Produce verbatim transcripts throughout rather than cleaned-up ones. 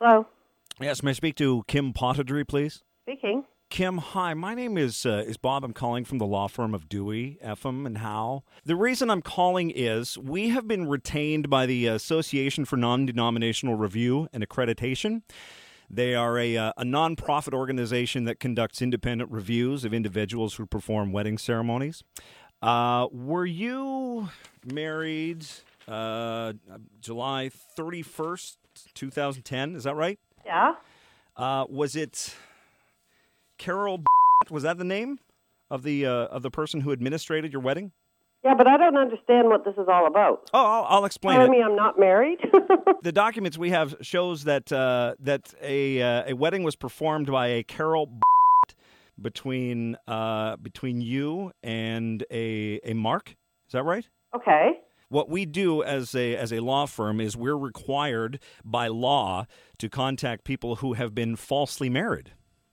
Hello. Yes, may I speak to Kim Potadry, please? Speaking. Kim, hi. My name is uh, is Bob. I'm calling from the law firm of Dewey, Epham, and Howe. The reason I'm calling is we have been retained by the Association for Non-Denominational Review and Accreditation. They are a, uh, a nonprofit organization that conducts independent reviews of individuals who perform wedding ceremonies. Uh, were you married uh, July thirty-first, twenty ten? Is that right? Yeah. Uh, was it Carol? Was that the name of the uh, of the person who administrated your wedding? Yeah, but I don't understand what this is all about. Oh, I'll, I'll explain Telling it. me I'm not married? The documents we have shows that uh, that a uh, a wedding was performed by a Carol between uh, between you and a a Mark. Is that right? Okay. What we do as a as a law firm is we're required by law to contact people who have been falsely married.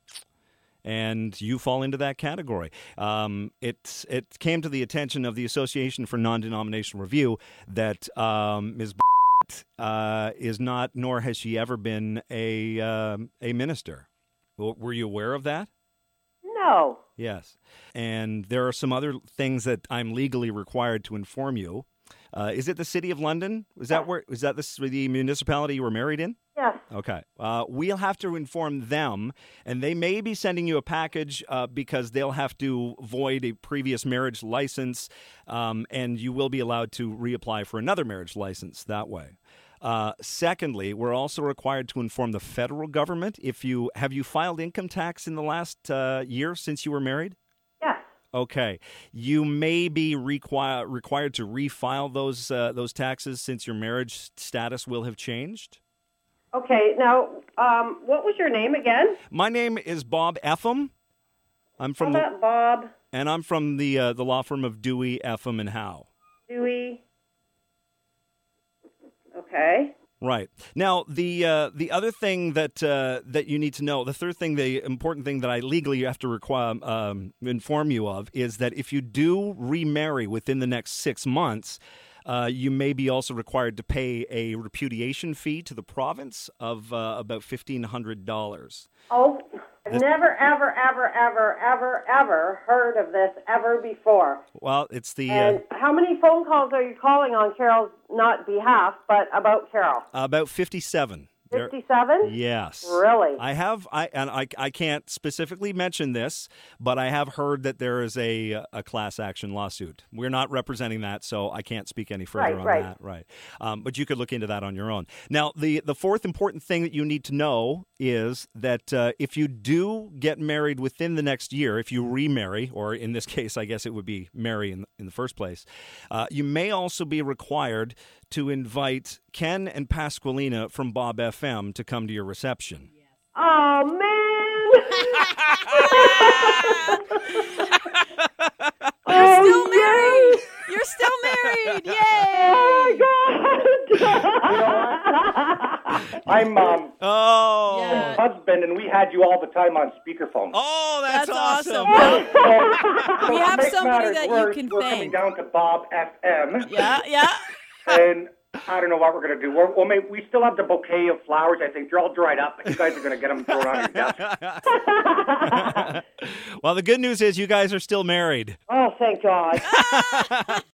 And you fall into that category. Um, it it came to the attention of the Association for Non-Denominational Review that um, Miz Uh, is not, nor has she ever been a um, a minister. W- Were you aware of that? No. Yes. And there are some other things that I'm legally required to inform you. Uh, is it the City of London? Is that where? Is that the, the municipality you were married in? Yes. Okay. Uh, we'll have to inform them, and they may be sending you a package uh, because they'll have to void a previous marriage license, um, and you will be allowed to reapply for another marriage license that way. Uh, secondly, we're also required to inform the federal government. If you have you filed income tax in the last uh, year since you were married? Yes. Okay. You may be require, required to refile those uh, those taxes since your marriage status will have changed. Okay. Now, um, what was your name again? My name is Bob Epham. I'm from How the, about Bob and I'm from the uh, the law firm of Dewey, Epham, and Howe. Dewey? Okay. Right. Now, the uh, the other thing that uh, that you need to know, the third thing, the important thing that I legally have to require um, inform you of is that if you do remarry within the next six months, uh, you may be also required to pay a repudiation fee to the province of uh, about fifteen hundred dollars. Oh, I've never, ever, ever, ever, ever, ever heard of this ever before. Well, it's the And uh, how many phone calls are you calling on Carol's, not behalf, but about Carol? about fifty-seven. There- fifty-seven? Yes. Really? I have, I and I, I can't specifically mention this, but I have heard that there is a a class action lawsuit. We're not representing that, so I can't speak any further Right, on right. that. Right. Um, but you could look into that on your own. Now, the, the fourth important thing that you need to know is that uh, if you do get married within the next year, if you remarry, or in this case, I guess it would be marry in, in the first place, uh, you may also be required to invite Ken and Pasqualina from Bob F M to come to your reception. Oh, man! You're Oh, still married. yes! You're still married. Yay! Oh, God! I'm um, Oh, Yeah. husband, and we had you all the time on speakerphone. oh, that's, That's awesome. awesome. Well, So we to have make somebody matters that you worse, can we're coming thank. down to Bob F M, Yeah, yeah. and I don't know what we're going to do. We're, well, maybe we still have the bouquet of flowers. I think they're all dried up, but you guys are going to get them thrown on your desk. Well, the good news is you guys are still married. Oh, thank God.